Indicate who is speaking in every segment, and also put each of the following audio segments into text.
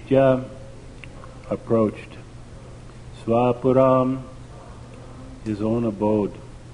Speaker 1: Aditya approached Swapuram, his own abode.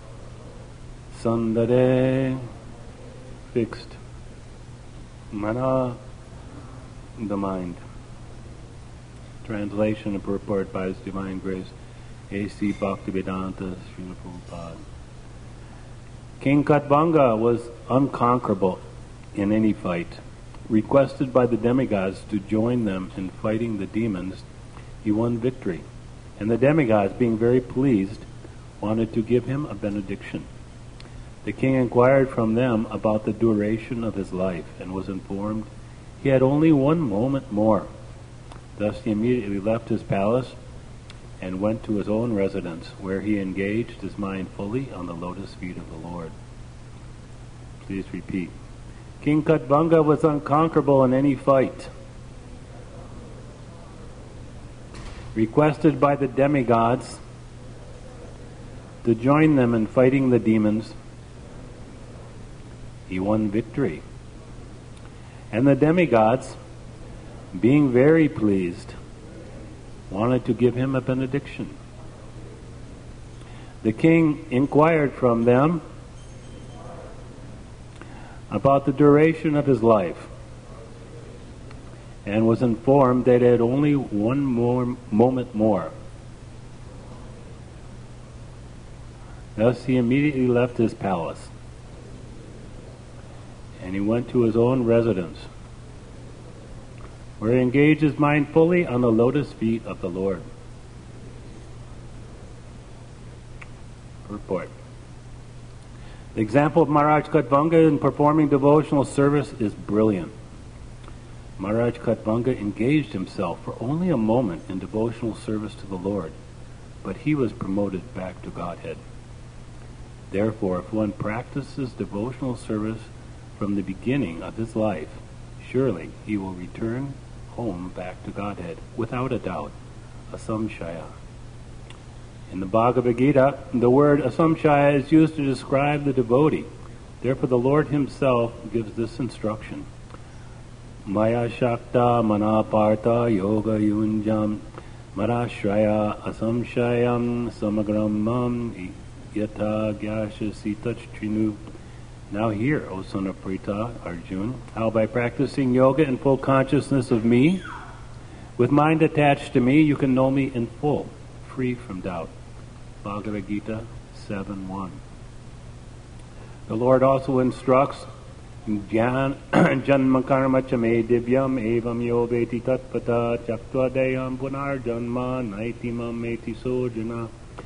Speaker 1: Sandare, fixed. Mana, the mind. Translation and purport by His Divine Grace, A.C. Bhaktivedanta Srila Prabhupada. King Katvanga was unconquerable in any fight. Requested by the demigods to join them in fighting the demons, he won victory. And the demigods, being very pleased, wanted to give him a benediction. The king inquired from them about the duration of his life and was informed he had only 1 moment more. Thus he immediately left his palace and went to his own residence, where he engaged his mind fully on the lotus feet of the Lord. Please repeat. King Katvanga was unconquerable in any fight. Requested by the demigods to join them in fighting the demons, he won victory. And the demigods, being very pleased, wanted to give him a benediction. The king inquired from them about the duration of his life and was informed that he had only 1 more moment more. Thus he immediately left his palace and he went to his own residence, where he engaged his mind fully on the lotus feet of the Lord. Report. The example of Maharaj Katvanga in performing devotional service is brilliant. Maharaj Katvanga engaged himself for only a moment in devotional service to the Lord, but he was promoted back to Godhead. Therefore, if one practices devotional service from the beginning of his life, surely he will return home back to Godhead, without a doubt, asamshaya. In the Bhagavad Gita, the word asamshaya is used to describe the devotee. Therefore, the Lord himself gives this instruction. Maya Shakta Manaparta Yoga Yunjam Marashraya Asamshayam Samagramam Yata Gyashasi Trinu. Now hear, O son of Pritha, Arjuna, how by practicing yoga in full consciousness of me, with mind attached to me, you can know me in full, free from doubt. Bhagavad Gita 7:1. The Lord also instructs, Janma karma chame divyam evam yo veti tatpata chaktva deyam punar janma naitimam eti sojana.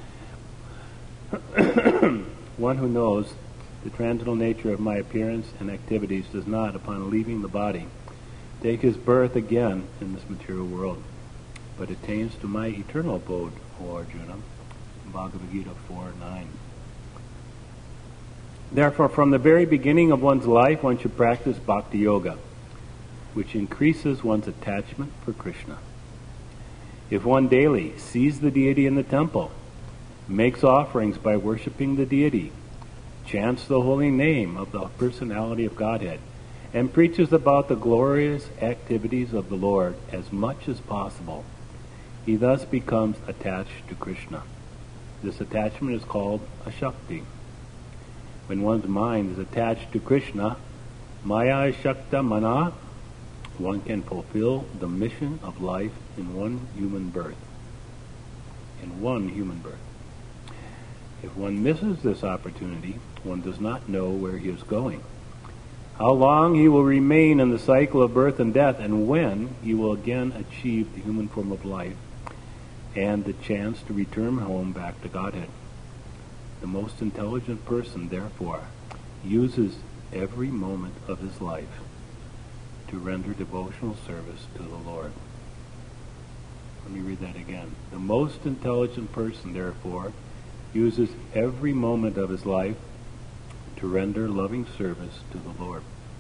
Speaker 1: One who knows the transitional nature of my appearance and activities does not, upon leaving the body, take his birth again in this material world, but attains to my eternal abode, O Arjuna. Bhagavad Gita 4:9. Therefore, from the very beginning of one's life, one should practice bhakti yoga, which increases one's attachment for Krishna. If one daily sees the deity in the temple, makes offerings by worshipping the deity, chants the holy name of the personality of Godhead, and preaches about the glorious activities of the Lord as much as possible, he thus becomes attached to Krishna. This attachment is called ashakti. When one's mind is attached to Krishna, Maya Shakta Mana, one can fulfill the mission of life in one human birth. In one human birth. If one misses this opportunity, one does not know where he is going, how long he will remain in the cycle of birth and death, and when he will again achieve the human form of life and the chance to return home back to Godhead. The most intelligent person, therefore, uses every moment of his life to render devotional service to the Lord. Let me read that again. The most intelligent person, therefore, uses every moment of his life to render loving service to the Lord.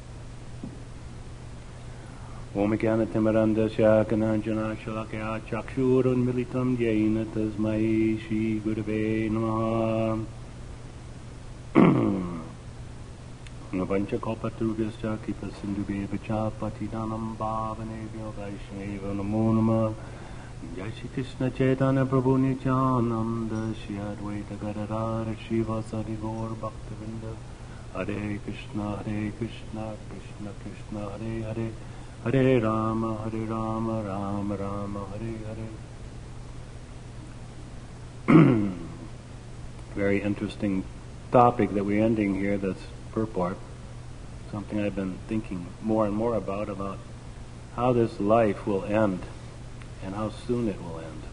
Speaker 1: Om Jnana Timirandasya Kananjana Shalakya Chakshurunmilitam Yena Tasmai Shri Gurave Namaha. Vanchakalpatarubhyascha Kripasindhubhya Patitanam Bhavanebhyo Vaishnava Namo Namah. Jai Shri Krishna Chaitanya Prabhu Nityananda Shri Advaita Gadadhara Shivasari Gaur Bhaktavinda. Hare Krishna Krishna Krishna Hare Hare, Hare Rama Rama Rama Hare Hare. Very interesting topic that we're ending here, that's purport. Something I've been thinking more and more about how this life will end and how soon it will end.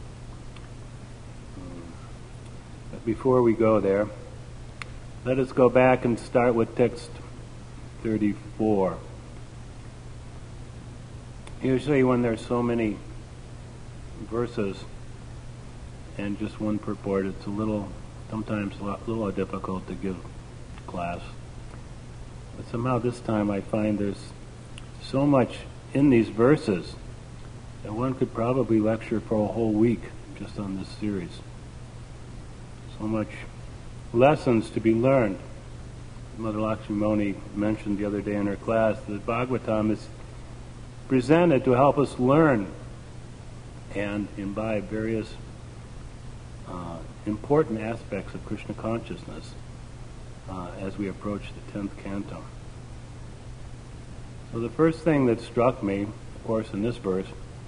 Speaker 1: But before we go there, let us go back and start with text 34. Usually when there's so many verses and just one purport, it's sometimes a little difficult to give class. But somehow this time I find there's so much in these verses that one could probably lecture for a whole week just on this series. So much lessons to be learned. Mother Lakshmi Moni mentioned the other day in her class that Bhagavatam is presented to help us learn and imbibe various important aspects of Krishna consciousness as we approach the 10th canto. So the first thing that struck me, of course, in this verse,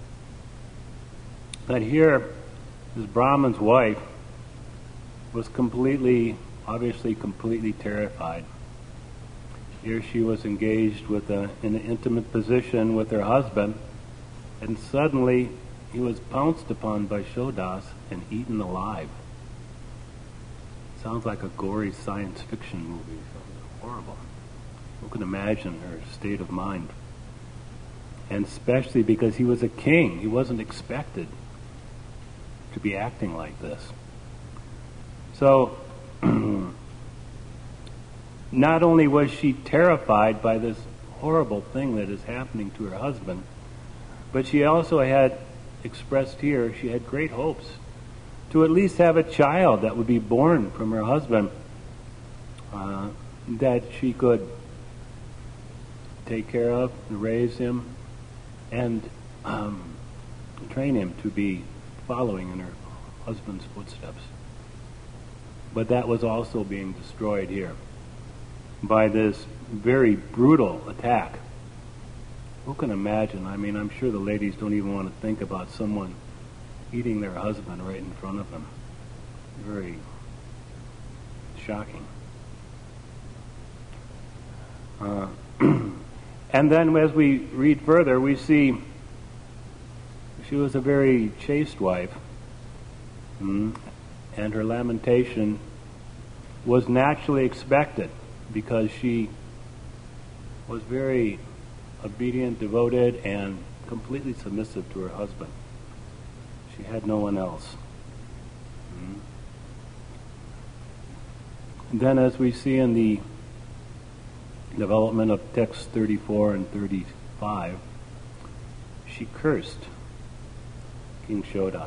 Speaker 1: that here this Brahman's wife was obviously completely terrified. Here she was engaged in an intimate position with her husband, and suddenly he was pounced upon by Shodas and eaten alive. Sounds like a gory science fiction movie. Horrible. Who can imagine her state of mind? And especially because he was a king. He wasn't expected to be acting like this. So, not only was she terrified by this horrible thing that is happening to her husband, but she also had expressed here, she had great hopes to at least have a child that would be born from her husband, that she could take care of, raise him, and train him to be following in her husband's footsteps. But that was also being destroyed here by this very brutal attack. Who can imagine? I mean, I'm sure the ladies don't even want to think about someone eating their husband right in front of them. Very shocking. And then as we read further, we see she was a very chaste wife, and her lamentation was naturally expected because she was very obedient, devoted, and completely submissive to her husband. She had no one else. And then as we see in the development of texts 34 and 35, she cursed King Shodas.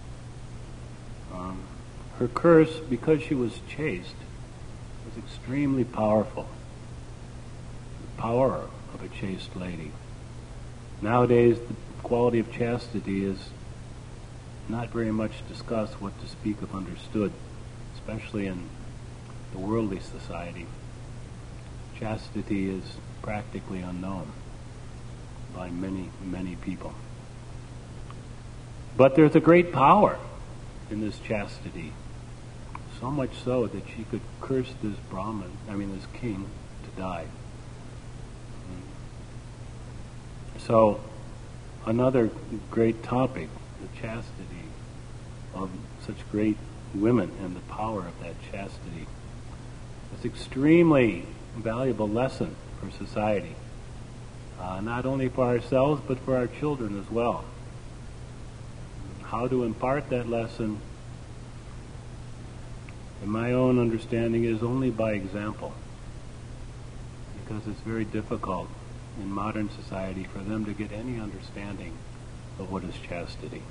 Speaker 1: Her curse, because she was chaste, was extremely powerful. The power of a chaste lady. Nowadays, the quality of chastity is not very much discussed, what to speak of understood, especially in the worldly society. Chastity is practically unknown by many, many people. But there's a great power in this chastity, so much so that she could curse this this king, to die. So, another great topic, the chastity of such great women and the power of that chastity. It's an extremely valuable lesson for society, not only for ourselves but for our children as well. How to impart that lesson, in my own understanding, is only by example, because it's very difficult in modern society for them to get any understanding of what is chastity.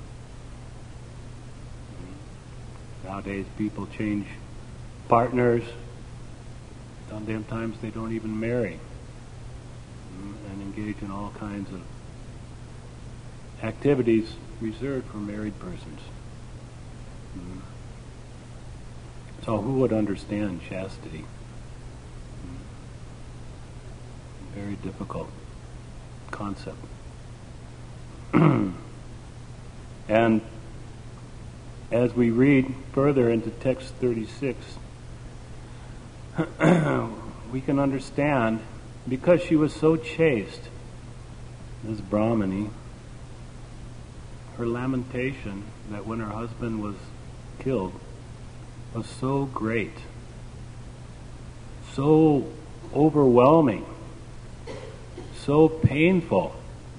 Speaker 1: Nowadays people change partners Sometimes they don't even marry and engage in all kinds of activities reserved for married persons. So who would understand chastity? Very difficult concept. And as we read further into text 36, we can understand, because she was so chaste, this Brahmani, her lamentation that when her husband was killed was so great, so overwhelming, so painful,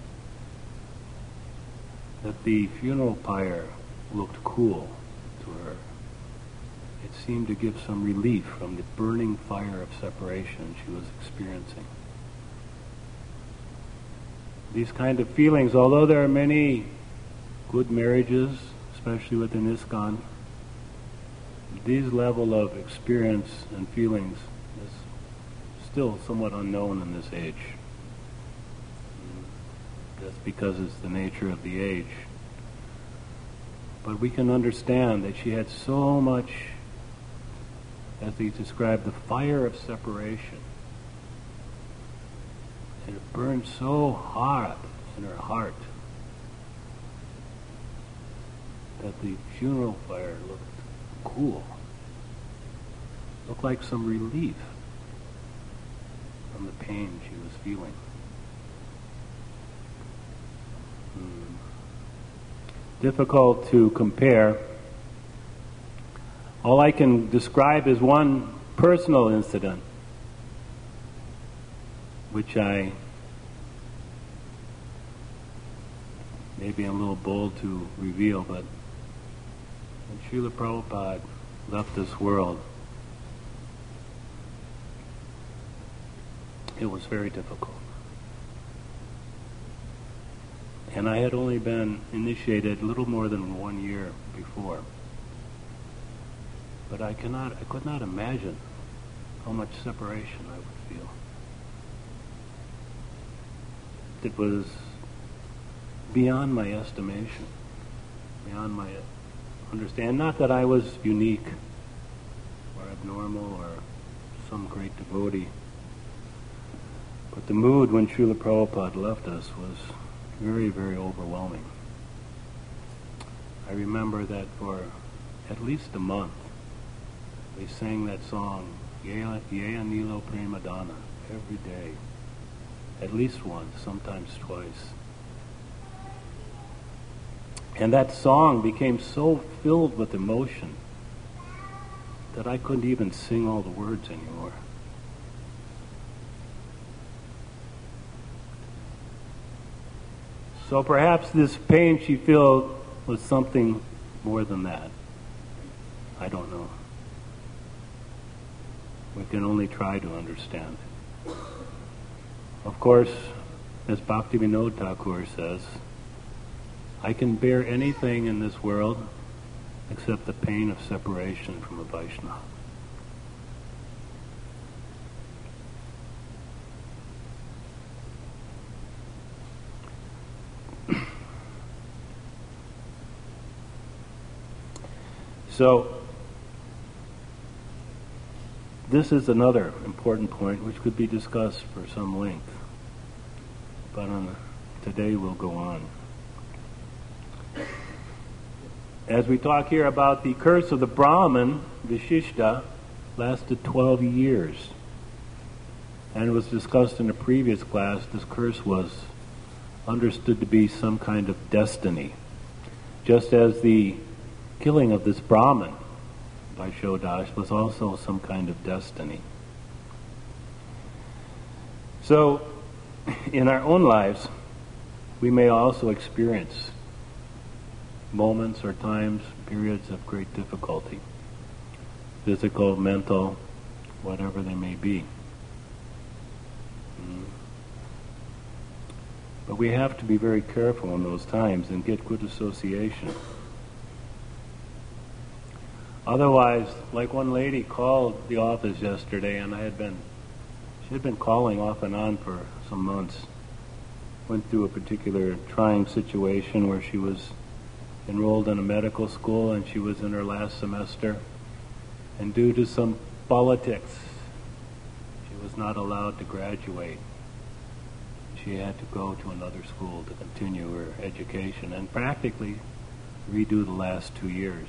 Speaker 1: that the funeral pyre looked cool to her. It seemed to give some relief from the burning fire of separation she was experiencing. These kind of feelings, although there are many good marriages, especially within ISKCON, these level of experience and feelings is still somewhat unknown in this age. That's because it's the nature of the age. But we can understand that she had so much, as he described, the fire of separation. And it burned so hot in her heart that the funeral fire looked cool. Looked like some relief from the pain she was feeling. Difficult to compare. All I can describe is one personal incident, which I maybe I'm a little bold to reveal, but when Srila Prabhupada left this world, it was very difficult. And I had only been initiated a little more than 1 year before. But I could not imagine how much separation I would feel. It was beyond my estimation, beyond my understanding. Not that I was unique or abnormal or some great devotee, but the mood when Srila Prabhupada left us was very, very overwhelming. I remember that for at least a month, we sang that song, Yea Anilo Premadana, every day, at least once, sometimes twice. And that song became so filled with emotion that I couldn't even sing all the words anymore. So perhaps this pain she felt was something more than that. I don't know. We can only try to understand. Of course, as Bhaktivinoda Thakur says, I can bear anything in this world except the pain of separation from a Vaishnava. So, this is another important point which could be discussed for some length, but today we'll go on. As we talk here about the curse of the Brahmin, Vishishta, lasted 12 years. And it was discussed in a previous class, this curse was understood to be some kind of destiny. Just as the killing of this Brahmin by Shodash was also some kind of destiny. So, in our own lives, we may also experience moments or times, periods of great difficulty, physical, mental, whatever they may be. But we have to be very careful in those times and get good association. Otherwise, like one lady called the office yesterday, and she had been calling off and on for some months. Went through a particular trying situation where she was enrolled in a medical school and she was in her last semester. And due to some politics, she was not allowed to graduate. She had to go to another school to continue her education and practically redo the last 2 years.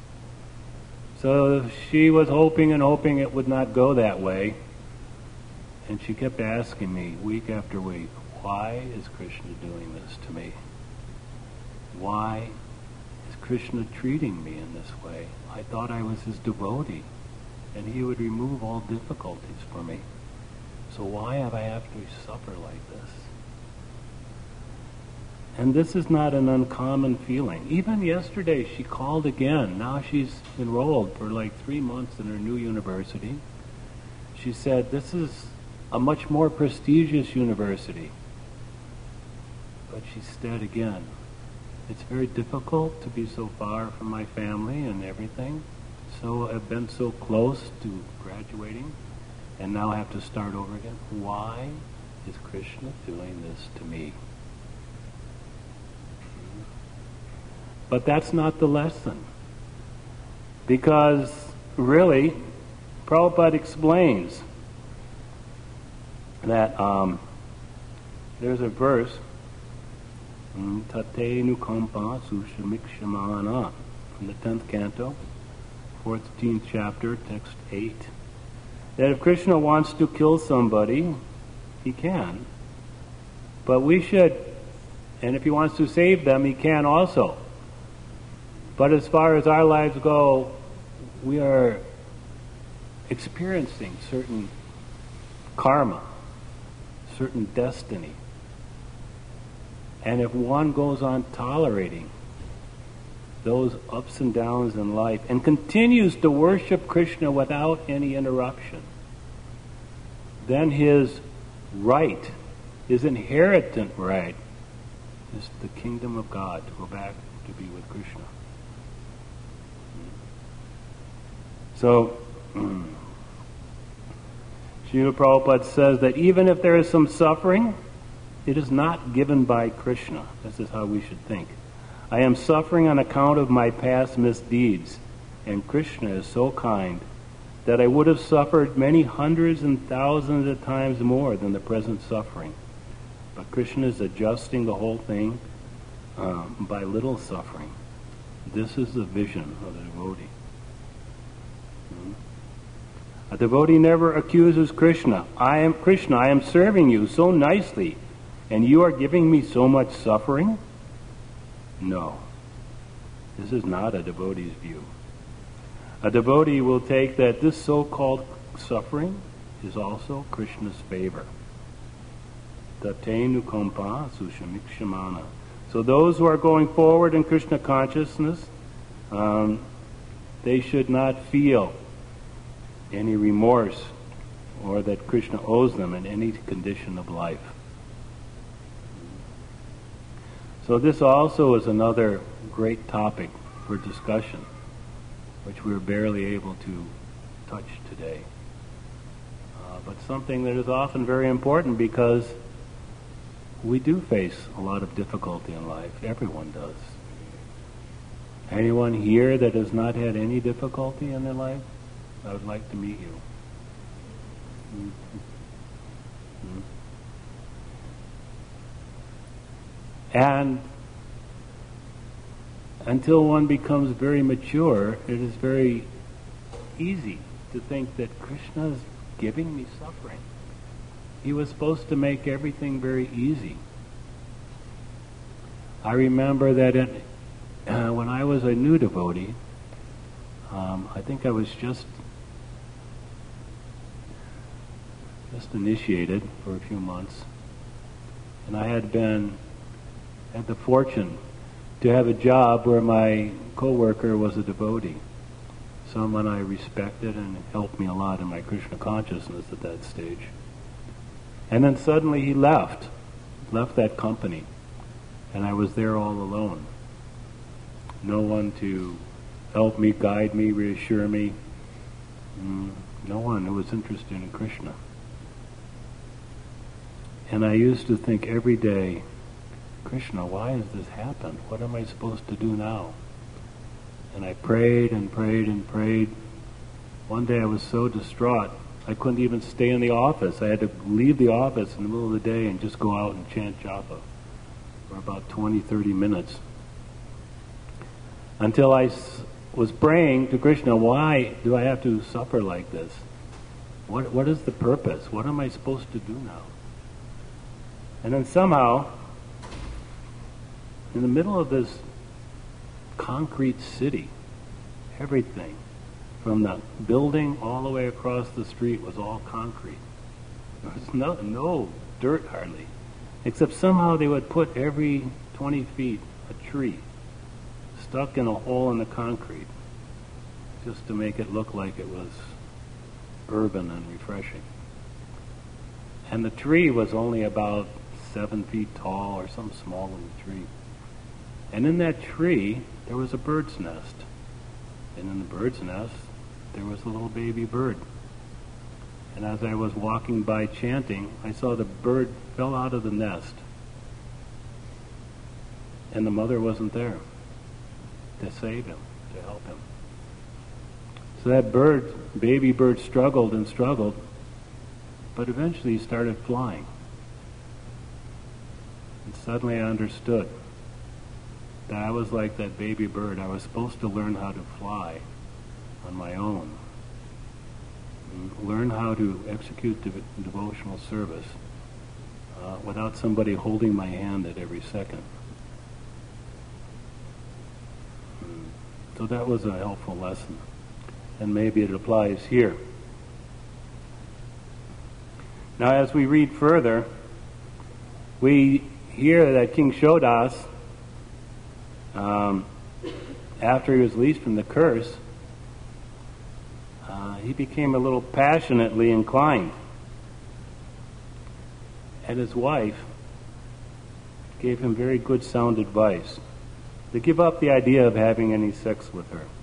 Speaker 1: So she was hoping and hoping it would not go that way. And she kept asking me week after week, why is Krishna doing this to me? Why is Krishna treating me in this way? I thought I was his devotee, and he would remove all difficulties for me. So why have I have to suffer like this? And this is not an uncommon feeling. Even yesterday she called again. Now she's enrolled for like 3 months in her new university. She said, this is a much more prestigious university. But she said again, it's very difficult to be so far from my family and everything. So I've been so close to graduating and now I have to start over again. Why is Krishna doing this to me? But that's not the lesson. Because really, Prabhupada explains that there's a verse, Tate Nukampa Sushamikshamana, from the 10th canto, 14th chapter, text 8, that if Krishna wants to kill somebody, he can. But we should, and if he wants to save them, he can also. But as far as our lives go, we are experiencing certain karma, certain destiny. And if one goes on tolerating those ups and downs in life and continues to worship Krishna without any interruption, then his right, his inheritant right, is the kingdom of God, to go back to be with Krishna. So, Srila Prabhupada says that even if there is some suffering, it is not given by Krishna. This is how we should think. I am suffering on account of my past misdeeds, and Krishna is so kind that I would have suffered many hundreds and thousands of times more than the present suffering. But Krishna is adjusting the whole thing by little suffering. This is the vision of the devotee. A devotee never accuses Krishna. I am serving you so nicely, and you are giving me so much suffering? No. This is not a devotee's view. A devotee will take that this so-called suffering is also Krishna's favor. Tate nukampa sushamikshamana. So those who are going forward in Krishna consciousness, they should not feel any remorse or that Krishna owes them in any condition of life. So this also is another great topic for discussion, which we're barely able to touch today. But something that is often very important, because we do face a lot of difficulty in life. Everyone does. Anyone here that has not had any difficulty in their life? I would like to meet you. And until one becomes very mature, it is very easy to think that Krishna is giving me suffering. He was supposed to make everything very easy. I remember that when I was a new devotee, I think I was just initiated for a few months, and I had the fortune to have a job where my co-worker was a devotee, someone I respected and helped me a lot in my Krishna consciousness at that stage. And then suddenly he left that company, and I was there all alone. No one to help me, guide me, reassure me. No one who was interested in Krishna. And I used to think every day, Krishna, why has this happened? What am I supposed to do now? And I prayed and prayed and prayed. One day I was so distraught, I couldn't even stay in the office. I had to leave the office in the middle of the day and just go out and chant japa for about 20, 30 minutes. Until I was praying to Krishna, why do I have to suffer like this? What is the purpose? What am I supposed to do now? And then somehow, in the middle of this concrete city, everything, from the building all the way across the street, was all concrete. There was no dirt hardly, except somehow they would put every 20 feet a tree stuck in a hole in the concrete just to make it look like it was urban and refreshing. And the tree was only about 7 feet tall, or some small little tree. And in that tree, there was a bird's nest. And in the bird's nest, there was a little baby bird. And as I was walking by chanting, I saw the bird fell out of the nest. And the mother wasn't there to save him, to help him. So that baby bird struggled and struggled, but eventually he started flying. And suddenly I understood that I was like that baby bird. I was supposed to learn how to fly on my own. And learn how to execute devotional service without somebody holding my hand at every second. So that was a helpful lesson. And maybe it applies here. Now as we read further, we hear that King Shodas, after he was released from the curse, he became a little passionately inclined. And his wife gave him very good sound advice to give up the idea of having any sex with her.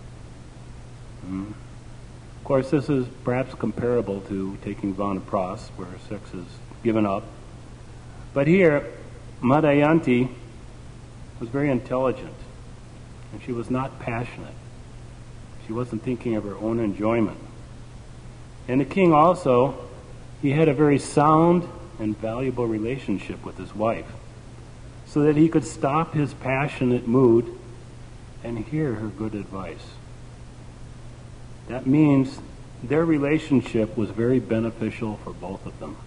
Speaker 1: Of course, this is perhaps comparable to taking Vanapras, where sex is given up. But here, Madhyanti was very intelligent, and she was not passionate. She wasn't thinking of her own enjoyment. And the king also, he had a very sound and valuable relationship with his wife, so that he could stop his passionate mood and hear her good advice. That means their relationship was very beneficial for both of them.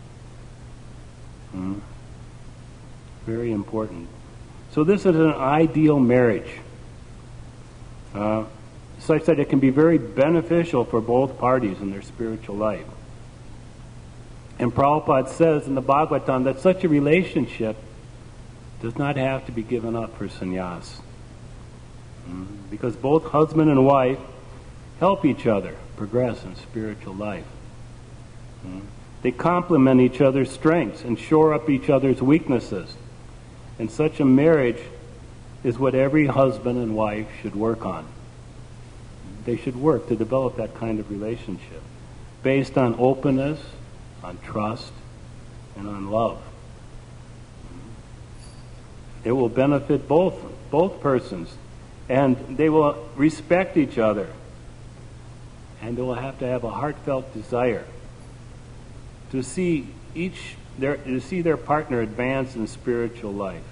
Speaker 1: Very important. So this is an ideal marriage, such that it can be very beneficial for both parties in their spiritual life. And Prabhupada says in the Bhagavatam that such a relationship does not have to be given up for sannyas. Because both husband and wife help each other progress in spiritual life. They complement each other's strengths and shore up each other's weaknesses. And such a marriage is what every husband and wife should work on. They should work to develop that kind of relationship based on openness, on trust, and on love. It will benefit both persons, and they will respect each other, and they will have to have a heartfelt desire to see their partner advance in spiritual life.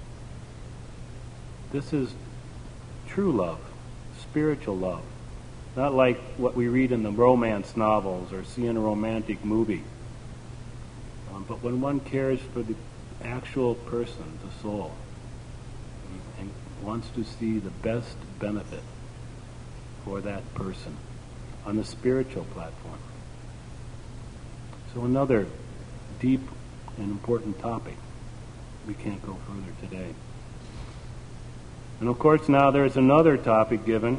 Speaker 1: This is true love, spiritual love, not like what we read in the romance novels or see in a romantic movie. But when one cares for the actual person, the soul, and wants to see the best benefit for that person on the spiritual platform. So another deep and important topic. We can't go further today. And of course now there's another topic given,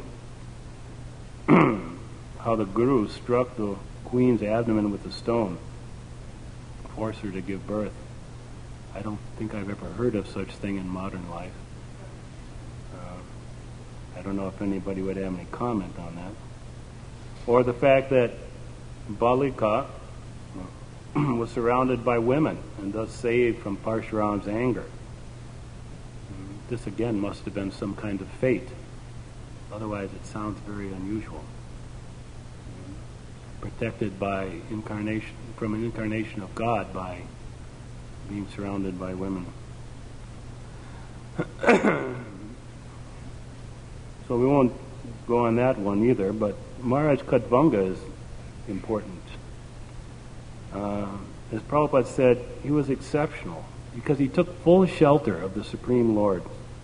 Speaker 1: how the Guru struck the queen's abdomen with a stone, forced her to give birth. I don't think I've ever heard of such thing in modern life. I don't know if anybody would have any comment on that. Or the fact that Balika was surrounded by women and thus saved from Parshuram's anger. This again must have been some kind of fate. Otherwise it sounds very unusual. Protected by incarnation, from an incarnation of God by being surrounded by women. So we won't go on that one either, but Maharaj Khadvanga is important. As Prabhupada said, he was exceptional because he took full shelter of the Supreme Lord.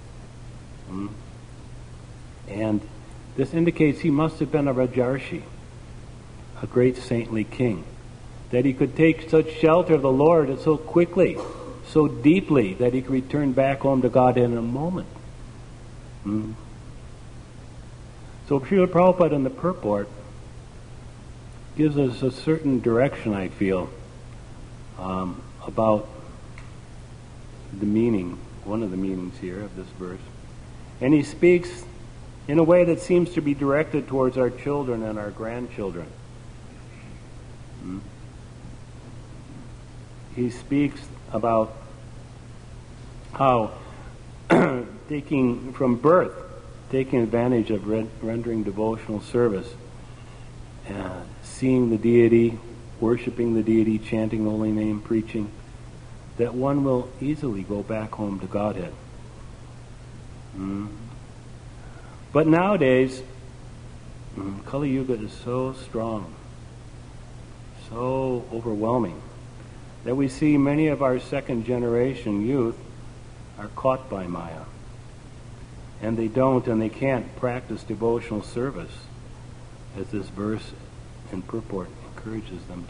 Speaker 1: And this indicates he must have been a Rajarshi, a great saintly king, that he could take such shelter of the Lord so quickly, so deeply, that he could return back home to God in a moment. So Srila Prabhupada in the purport gives us a certain direction, I feel, about the meaning, one of the meanings here of this verse. And he speaks in a way that seems to be directed towards our children and our grandchildren. He speaks about how taking from birth, taking advantage of rendering devotional service, seeing the deity, worshiping the deity, chanting the holy name, preaching, that one will easily go back home to Godhead. But nowadays, Kali Yuga is so strong, so overwhelming, that we see many of our second generation youth are caught by Maya. And they don't and they can't practice devotional service, as this verse and purport encourages them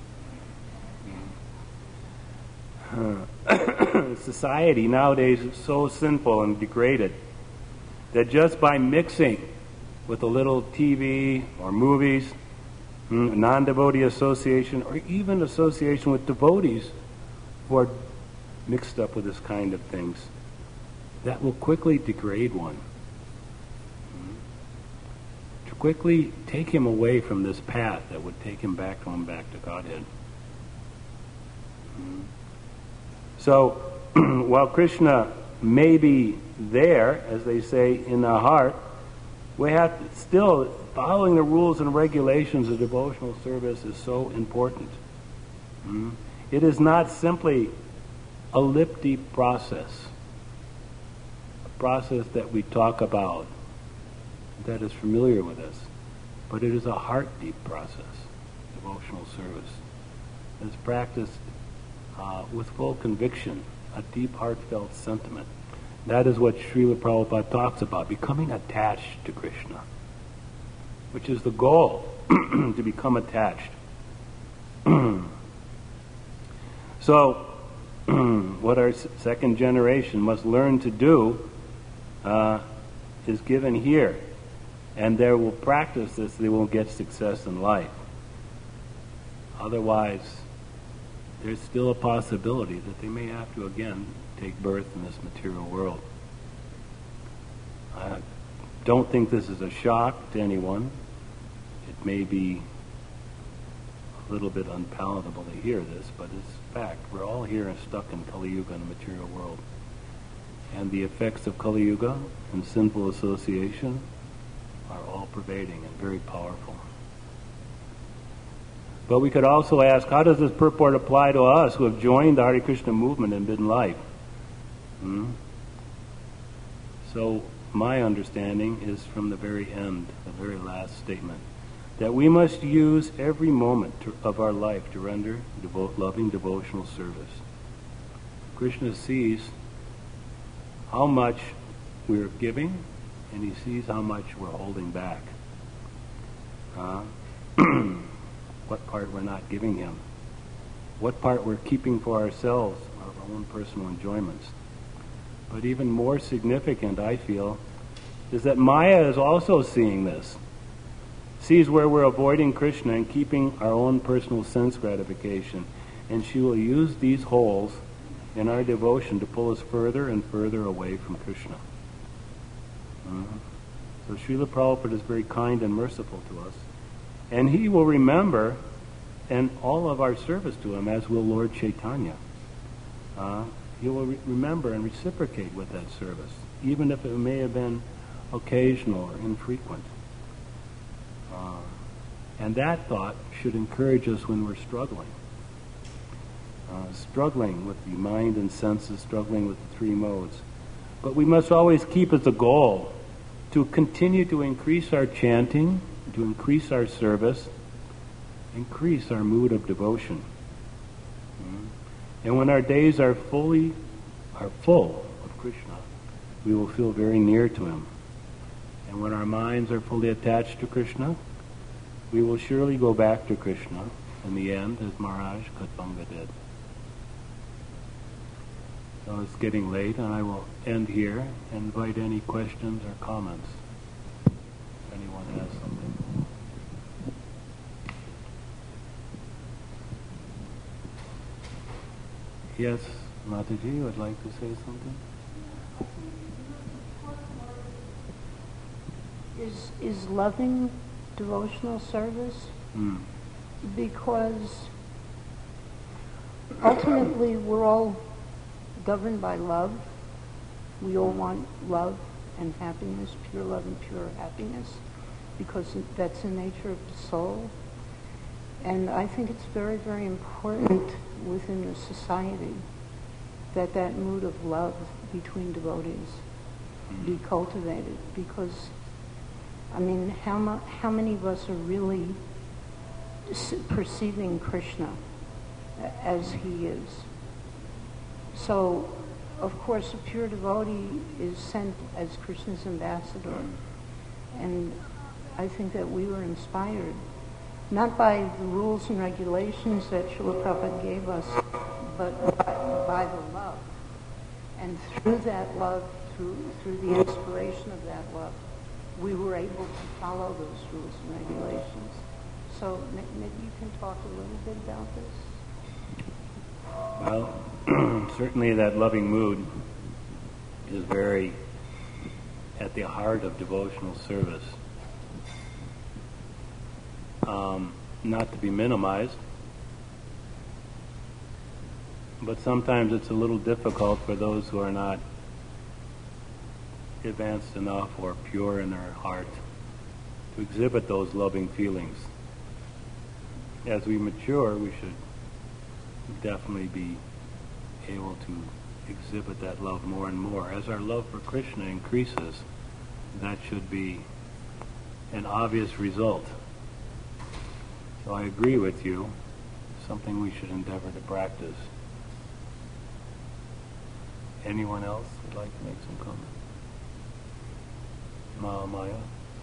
Speaker 1: to do. Society nowadays is so sinful and degraded that just by mixing with a little TV or movies, non-devotee association, or even association with devotees who are mixed up with this kind of things, that will quickly degrade one. To quickly take him away from this path that would take him back to Godhead. So, while Krishna may be there, as they say, in the heart, we have to still, following the rules and regulations of devotional service is so important. It is not simply a lip-deep process, a process that we talk about, that is familiar with us, but it is a heart-deep process, devotional service. It's practiced with full conviction, a deep heartfelt sentiment. That is what Srila Prabhupada talks about, becoming attached to Krishna, which is the goal, to become attached. So, what our second generation must learn to do is given here, and they will practice this, they will get success in life. Otherwise, there's still a possibility that they may have to again take birth in this material world. I don't think this is a shock to anyone. It may be a little bit unpalatable to hear this, but it's fact. We're all here and stuck in Kali Yuga in the material world. And the effects of Kali Yuga and sinful association are all pervading and very powerful. But we could also ask, how does this purport apply to us who have joined the Hare Krishna movement and been life? So my understanding is from the very end, the very last statement, that we must use every moment of our life to render loving devotional service. Krishna sees how much we're giving, and he sees how much we're holding back. What part we're not giving him. What part we're keeping for ourselves, our own personal enjoyments. But even more significant, I feel, is that Maya is also seeing this. Sees where we're avoiding Krishna and keeping our own personal sense gratification. And she will use these holes in our devotion to pull us further and further away from Krishna. So Srila Prabhupada is very kind and merciful to us. And he will remember and all of our service to him, as will Lord Chaitanya. He will remember and reciprocate with that service, even if it may have been occasional or infrequent. And that thought should encourage us when we're struggling. Struggling with the mind and senses, struggling with the three modes. But we must always keep as a goal to continue to increase our chanting, to increase our service, increase our mood of devotion. And when our days are full of Krishna, we will feel very near to him. And when our minds are fully attached to Krishna, we will surely go back to Krishna in the end, as Maharaj Kutbanga did. So it's getting late, and I will end here and invite any questions or comments if anyone has something. Yes, Mataji, you would like to say something?
Speaker 2: Is loving devotional service? Because ultimately we're all governed by love. We all want love and happiness, pure love and pure happiness, because that's the nature of the soul. And I think it's very, very important within the society that that mood of love between devotees be cultivated, because I mean, how many of us are really perceiving Krishna as he is? So, of course, a pure devotee is sent as Krishna's ambassador. And I think that we were inspired, not by the rules and regulations that Srila Prabhupada gave us, but by the love. And through that love, through the inspiration of that love, we were able to follow those rules and regulations. So maybe you can talk a little bit about this?
Speaker 1: Well, certainly that loving mood is very at the heart of devotional service. Not to be minimized, but sometimes it's a little difficult for those who are not advanced enough or pure in their heart to exhibit those loving feelings. As we mature, we should definitely be able to exhibit that love more and more. As our love for Krishna increases, that should be an obvious result. So I agree with you, something we should endeavor to practice. Anyone else would like to make some comment? Maya?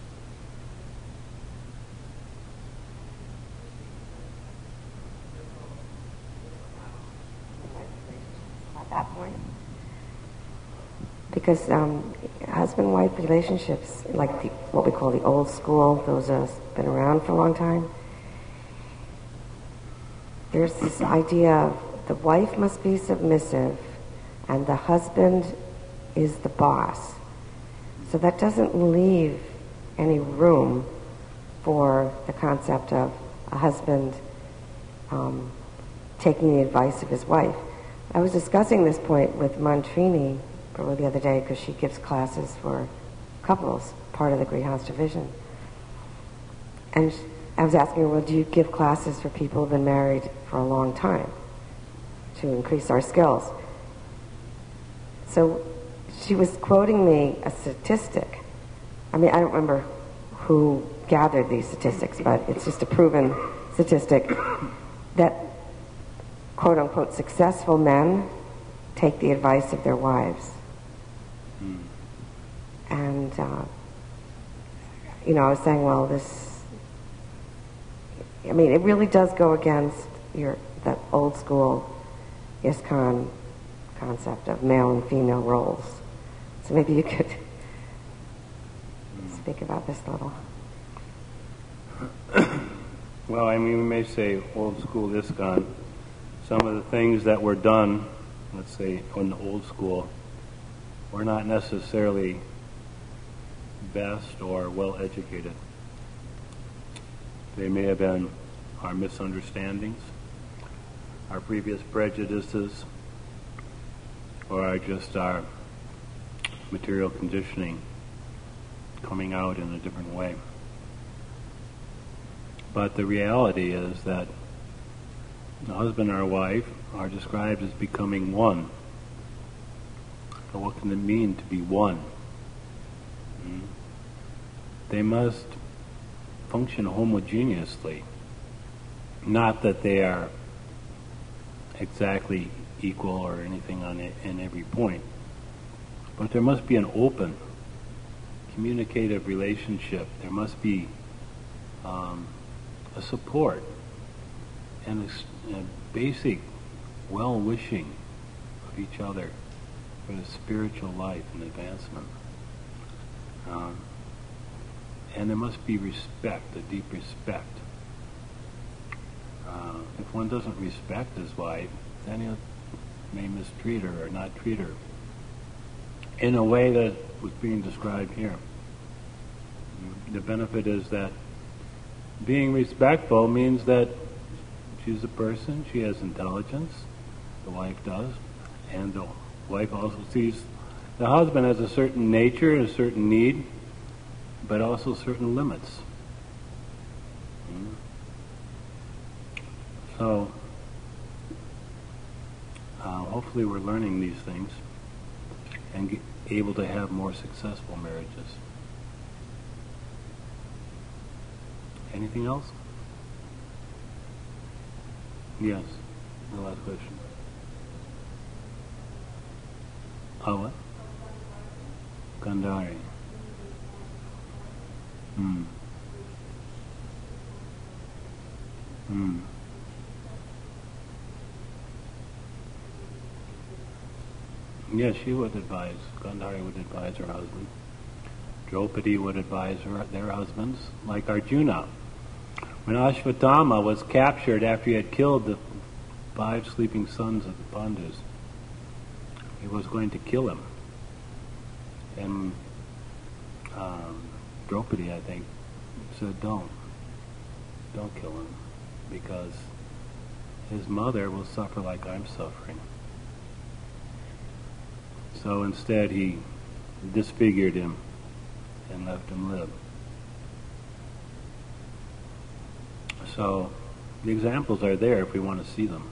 Speaker 3: At that point. Because husband-wife relationships, like what we call the old school, those have been around for a long time, there's this idea of the wife must be submissive and the husband is the boss. So that doesn't leave any room for the concept of a husband taking the advice of his wife. I was discussing this point with Mantrini the other day because she gives classes for couples, part of the Grihastha Vision. And I was asking her, well, do you give classes for people who've been married for a long time to increase our skills? So she was quoting me a statistic. I mean, I don't remember who gathered these statistics, but it's just a proven statistic that quote-unquote successful men take the advice of their wives. And, I was saying, well, it really does go against that old school ISKCON concept of male and female roles. So maybe you could speak about this a little.
Speaker 1: Well, we may say old school ISKCON. Some of the things that were done, let's say, in the old school, were not necessarily best or well educated. They may have been our misunderstandings, our previous prejudices, or just our material conditioning coming out in a different way. But the reality is that the husband and our wife are described as becoming one. So what can it mean to be one? They must function homogeneously. Not that they are exactly equal or anything in every point, but there must be an open, communicative relationship. There must be a support and a basic well-wishing of each other for the spiritual life and advancement. And there must be respect, a deep respect. If one doesn't respect his wife, then he may mistreat her or not treat her in a way that was being described here. The benefit is that being respectful means that she's a person, she has intelligence, the wife does, and the wife also sees the husband has a certain nature and a certain need, but also certain limits. So, hopefully we're learning these things and able to have more successful marriages. Anything else? Yes. The last question. Oh, what? Gandhari. Yes, she would advise, Gandhari would advise her husband. Draupadi would advise their husbands, like Arjuna. When Ashvatthama was captured after he had killed the 5 sleeping sons of the Pandus, he was going to kill him. And Draupadi, I think, said, don't kill him, because his mother will suffer like I'm suffering. So instead he disfigured him and left him live. So the examples are there if we want to see them.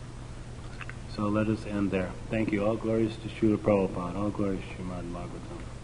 Speaker 1: So let us end there. Thank you. All glories to Srila Prabhupada. All glories to Srimad Bhagavatam.